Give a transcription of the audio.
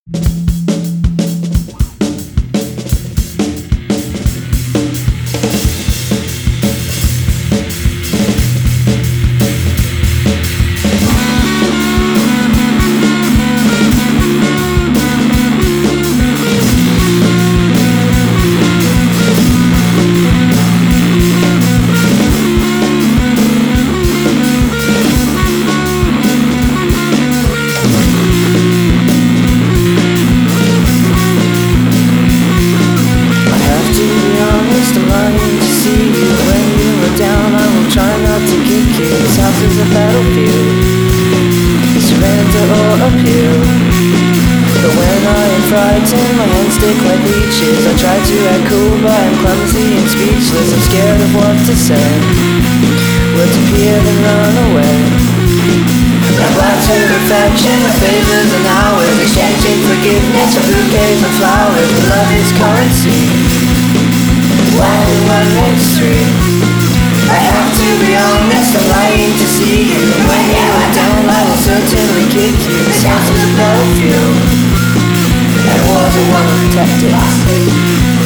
Is a battlefield, surrender or appeal. But when I am frightened, my hands stick like leeches. I try to act cool, but I'm clumsy and speechless. I'm scared of what to say. Words appear and run away. I blind to affection, of favors and hours, exchanging forgiveness for bouquets and flowers. But love is currency. When one makes three, I have to be honest, I'm lying to see you. When you are down, I will certainly kick you. This house is a battlefield, and wars are well protected.